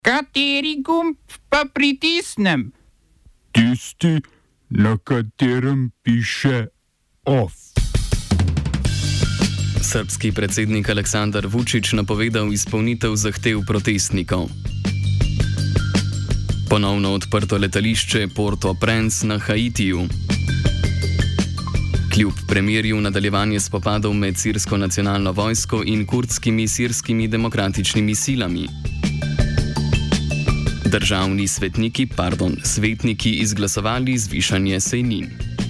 Kateri gumb pa pritisnem? Tisti, na katerem piše OF. Srbski predsednik Aleksandar Vučić napovedal izpolnitev zahtev protestnikov. Ponovno odprto letališče Port-au-Prince na Haitiju. Kljub premirju nadaljevanje spopadov med sirsko nacionalno vojsko in kurdskimi sirskimi demokratičnimi silami. Državni svetniki izglasovali zvišanje sejnin.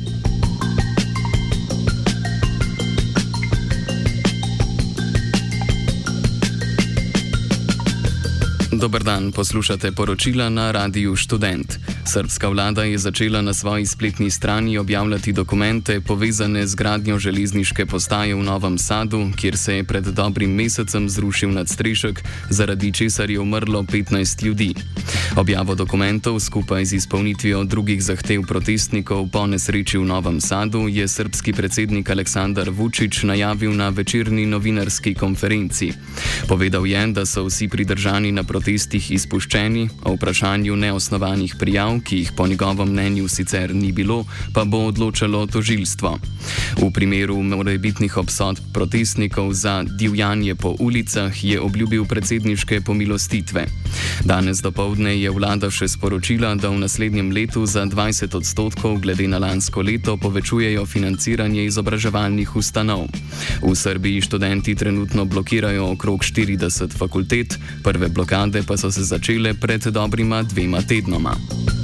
Dober dan, poslušate poročila na Radiu Študent. Srbska vlada je začela na svoji spletni strani objavljati dokumente povezane z gradnjo železniške postaje v Novem Sadu, kjer se je pred dobrim mesecem zrušil nadstrešek, zaradi česar je umrlo 15 ljudi. Objavo dokumentov skupaj z izpolnitvijo drugih zahtev protestnikov po nesreči v Novem Sadu je srbski predsednik Aleksandar Vučić najavil na večerni novinarski konferenci. Povedal je, da so vsi pridržani na protestih izpuščeni, o vprašanju neosnovanih prijav, ki jih po njegovem mnenju sicer ni bilo, pa bo odločalo tožilstvo. V primeru morebitnih obsodb protestnikov za divjanje po ulicah je obljubil predsedniške pomilostitve. Danes dopoldne je vlada še sporočila, da v naslednjem letu za 20% glede na lansko leto povečujejo financiranje izobraževalnih ustanov. V Srbiji študenti trenutno blokirajo okrog 40 fakultet, prve blokade pa so se začele pred dobrima 2 tednoma.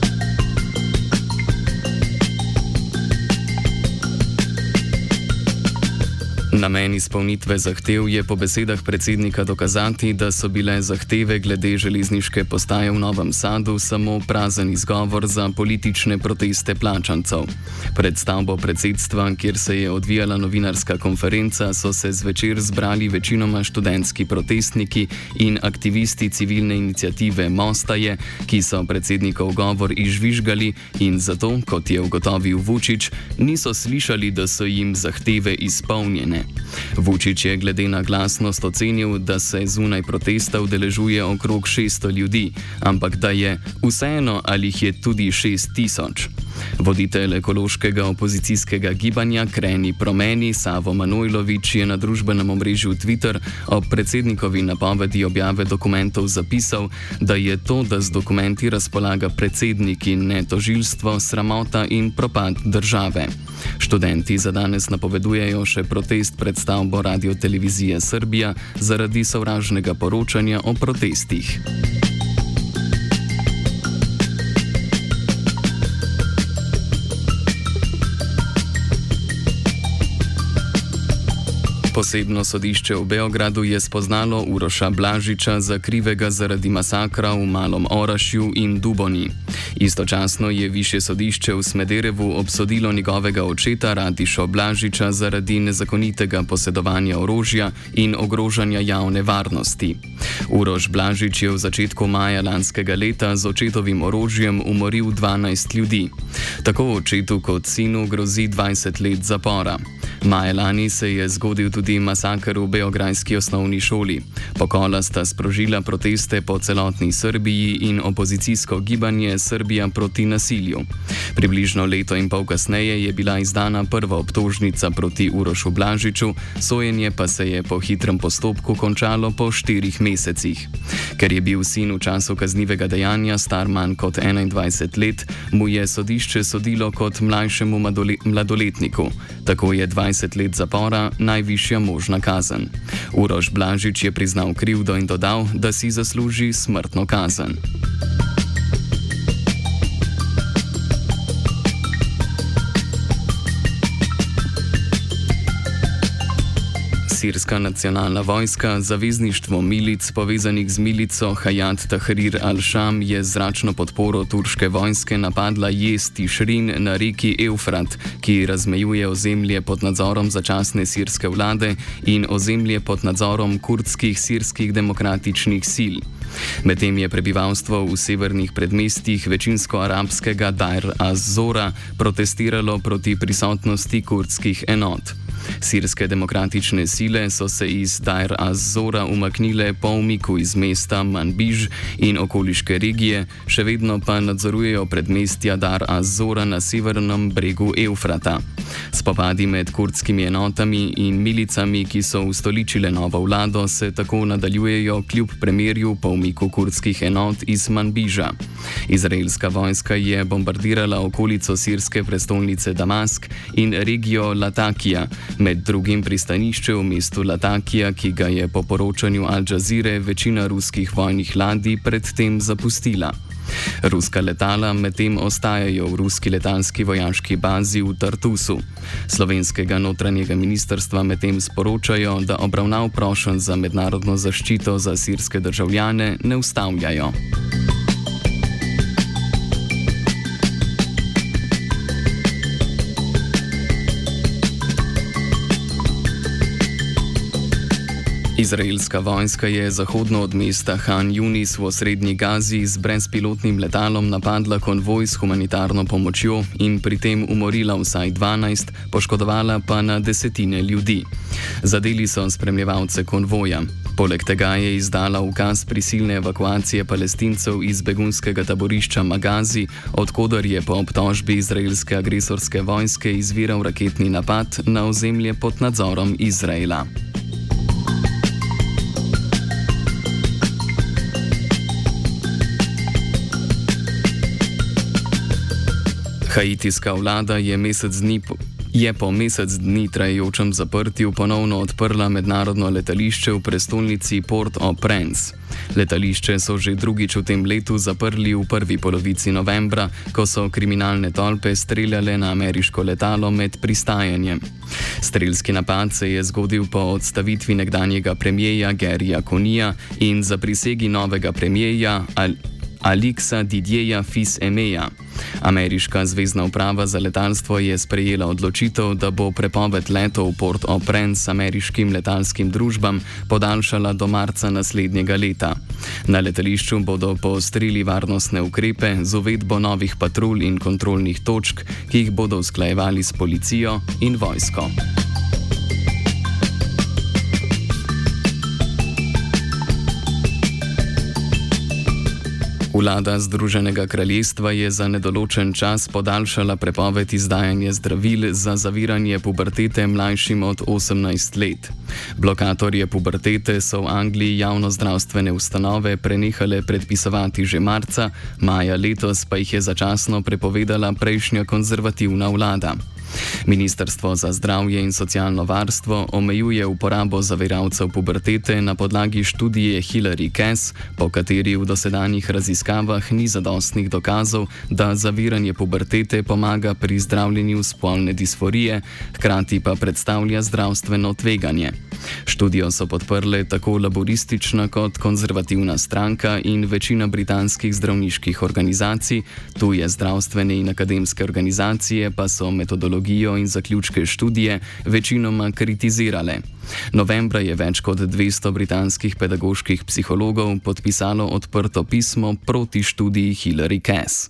Namen izpolnitve zahtev je po besedah predsednika dokazati, da so bile zahteve glede železniške postaje v Novem Sadu samo prazen izgovor za politične proteste plačancev. Pred stavbo predsedstva, kjer se je odvijala novinarska konferenca, so se zvečer zbrali večinoma študentski protestniki in aktivisti civilne iniciative Mostaje, ki so predsednikov govor izžvižgali in zato, kot je ugotovil Vučić, niso slišali, da so jim zahteve izpolnjene. Vučić je glede na glasnost ocenil, da se zunaj protesta udeležuje okrog 600 ljudi, ampak da je vseeno, ali jih je tudi 6000. Voditelj ekološkega opozicijskega gibanja Kreni promeni Savo Manojlović je na družbenem omrežju Twitter ob predsednikovi napovedi objave dokumentov zapisal, da je to, da z dokumenti razpolaga predsednik in ne tožilstvo, sramota in propad države. Študenti za danes napovedujejo še protest pred stavbo Radiotelevizije Srbija zaradi sovražnega poročanja o protestih. Posebno sodišče v Beogradu je spoznalo Uroša Blažiča za krivega zaradi masakra v Malom Orašju in Duboni. Istočasno je višje sodišče v Smederevu obsodilo njegovega očeta Radišo Blažiča zaradi nezakonitega posedovanja orožja in ogrožanja javne varnosti. Uroš Blažič je v začetku maja lanskega leta z očetovim orožjem umoril 12 ljudi. Tako očetu kot sinu grozi 20 let zapora. Maja lani se je zgodil tudi masaker v beograjski osnovni šoli. Pokola sta sprožila proteste po celotni Srbiji in opozicijsko gibanje Srbija proti nasilju. Približno leto in pol kasneje je bila izdana prva obtožnica proti Urošu Blažiču, sojenje pa se je po hitrem postopku končalo po 4 mesecih. Ker je bil sin v času kaznivega dejanja star manj kot 21 let, mu je sodišče sodilo kot mlajšemu mladoletniku. Tako je 20 let zapora najvišja možna kazen. Uroš Blažič je priznal krivdo in dodal, da si zasluži smrtno kazen. Sirska nacionalna vojska, zavezništvo milic povezanih z milico Hayat Tahrir al-Sham je z zračno podporo turške vojske napadla jez Tišrin na reki Eufrat, ki razmejuje ozemlje pod nadzorom začasne sirske vlade in ozemlje pod nadzorom kurdskih sirskih demokratičnih sil. Medtem je prebivalstvo v severnih predmestjih večinsko arabskega Deir az-Zora protestiralo proti prisotnosti kurdskih enot. Sirske demokratične sile so se iz Deir az-Zora umaknile po umiku iz mesta Manbij in okoliške regije, še vedno pa nadzorujejo predmestja Deir az-Zora na severnem bregu Evfrata. Spopadi med kurdskimi enotami in milicami, ki so ustoličile novo vlado, se tako nadaljujejo kljub premirju po umiku kurdskih enot iz Manbija. Izraelska vojska je bombardirala okolico sirske prestolnice Damask in regijo Latakija, med drugim pristanišče v mestu Latakija, ki ga je po poročanju Al Jazeere večina ruskih vojnih ladij predtem zapustila. Ruska letala medtem ostajajo v ruski letalski vojaški bazi v Tartusu. Slovenskega notranjega ministrstva medtem sporočajo, da obravnav prošenj za mednarodno zaščito za sirske državljane ne ustavljajo. Izraelska vojska je zahodno od mesta Han Yunis v osrednji Gazi z brezpilotnim letalom napadla konvoj s humanitarno pomočjo in pri tem umorila vsaj 12, poškodovala pa na desetine ljudi. Zadeli so spremljevalce konvoja. Poleg tega je izdala ukaz prisilne evakuacije Palestincev iz begunskega taborišča Magazi, odkoder je po obtožbi izraelske agresorske vojske izviral raketni napad na ozemlje pod nadzorom Izraela. Haitijska vlada je po mesec dni trajajočem zaprtju ponovno odprla mednarodno letališče v prestolnici Port-au-Prince. Letališče so že drugič v tem letu zaprli v prvi polovici novembra, ko so kriminalne tolpe streljale na ameriško letalo med pristajanjem. Strelski napad se je zgodil po odstavitvi nekdanjega premierja Garyja Coneyja in zaprisegi novega premierja Alixa Didierja Fils-Aiméja. Ameriška zvezna uprava za letalstvo je sprejela odločitev, da bo prepoved letov v Port-au-Prince ameriškim letalskim družbam podaljšala do marca naslednjega leta. Na letališču bodo poostrili varnostne ukrepe z uvedbo novih patrulj in kontrolnih točk, ki jih bodo usklajevali s policijo in vojsko. Vlada Združenega kraljestva je za nedoločen čas podaljšala prepoved izdajanja zdravil za zaviranje pubertete mlajšim od 18 let. Blokatorje pubertete so v Angliji javnozdravstvene ustanove prenehale predpisovati že marca, maja letos pa jih je začasno prepovedala prejšnja konzervativna vlada. Ministrstvo za zdravje in socialno varstvo omejuje uporabo zaviralcev pubertete na podlagi študije Hilary Cass, po kateri v dosedanjih raziskavah ni zadostnih dokazov, da zaviranje pubertete pomaga pri zdravljenju spolne disforije, hkrati pa predstavlja zdravstveno tveganje. Študijo so podprle tako laboristična kot konzervativna stranka in večina britanskih zdravniških organizacij, tuje zdravstvene in akademske organizacije pa so metodologijo in zaključke študije večinoma kritizirale. Novembra je več kot 200 britanskih pedagoških psihologov podpisalo odprto pismo proti študiji Hilary Cass.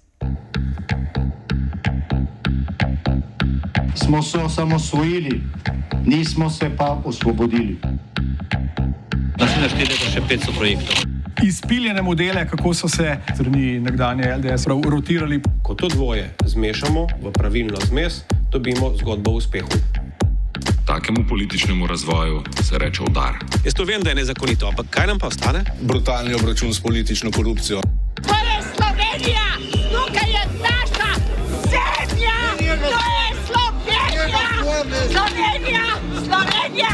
Smo se osamosvojili, nismo se pa osvobodili. Naslednje število še 500 projektov. Izpiljene modele, kako so se strani nekdanje LDS rotirali. Ko to dvoje zmešamo v pravilno zmes, dobimo zgodbo o uspehu. Takemu političnemu razvoju se reče udar. Jaz to vem, da je nezakonito, ampak kaj nam pa ostane? Brutalni obračun s politično korupcijo. To je Slovenija! Tukaj je naša zemlja! To je Slovenija! Slovenija! Slovenija!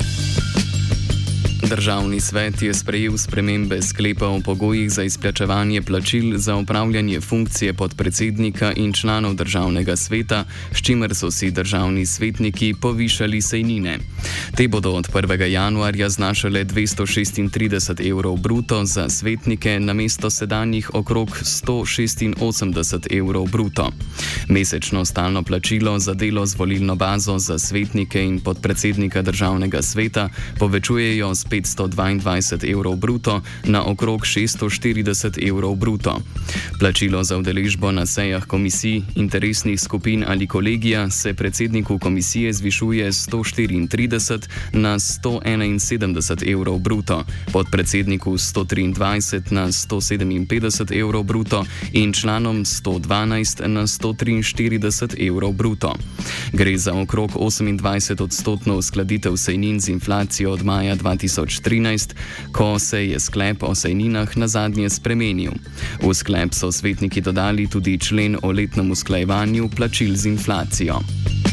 Državni svet je sprejel spremembe sklepa o pogojih za izplačevanje plačil za opravljanje funkcije podpredsednika in članov državnega sveta, s čimer so si državni svetniki povišali sejnine. Te bodo od 1. januarja znašale 236 evrov bruto za svetnike namesto sedanjih okrog 186 evrov bruto. Mesečno stalno plačilo za delo z volilno bazo za svetnike in podpredsednika državnega sveta povečujejo z 522 evrov bruto na okrog 640 evrov bruto. Plačilo za udeležbo na sejah komisij, interesnih skupin ali kolegija se predsedniku komisije zvišuje z 134 na 171 evrov bruto, podpredsedniku 123 na 157 evrov bruto in članom 112 na 143 evrov bruto. Gre za okrog 28% uskladitev sejnin z inflacijo od maja 2013, ko se je sklep o sejninah nazadnje spremenil. V sklep so svetniki dodali tudi člen o letnem usklajevanju plačil z inflacijo.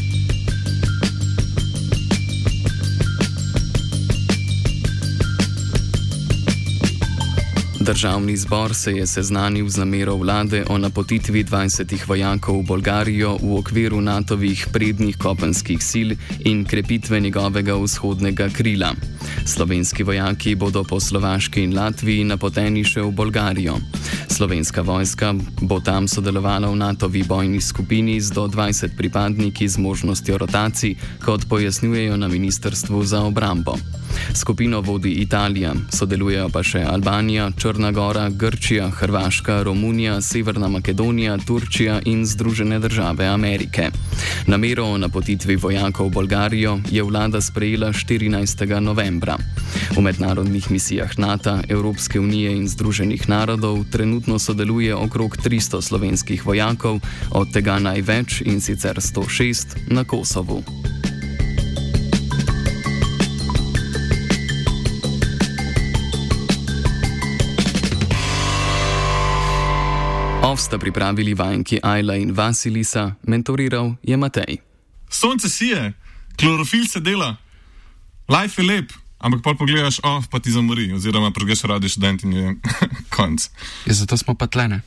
Državni zbor se je seznanil z namero vlade o napotitvi 20 vojakov v Bolgarijo v okviru NATO-vih prednjih kopenskih sil in krepitve njegovega vzhodnega krila. Slovenski vojaki bodo po Slovaški in Latviji napoteni še v Bolgarijo. Slovenska vojska bo tam sodelovala v NATO-vi bojni skupini z do 20 pripadniki z možnostjo rotacij, kot pojasnjujejo na Ministrstvu za obrambo. Skupino vodi Italija, sodelujejo pa še Albanija, Črna Gora, Grčija, Hrvaška, Romunija, Severna Makedonija, Turčija in Združene države Amerike. Namero o napotitvi vojakov v Bolgarijo je vlada sprejela 14. novembra. V mednarodnih misijah NATO, Evropske unije in Združenih narodov trenutno sodeluje okrog 300 slovenskih vojakov, od tega največ, in sicer 106, na Kosovu. Sta pripravili vajenki Ajla in Vasilisa, mentoriral je Matej. Sonce sije, klorofil se dela, life je lep, ampak pol pogledaš, pa ti zamori, oziroma prgeš radi študent in je konc. Zato smo pa tlene.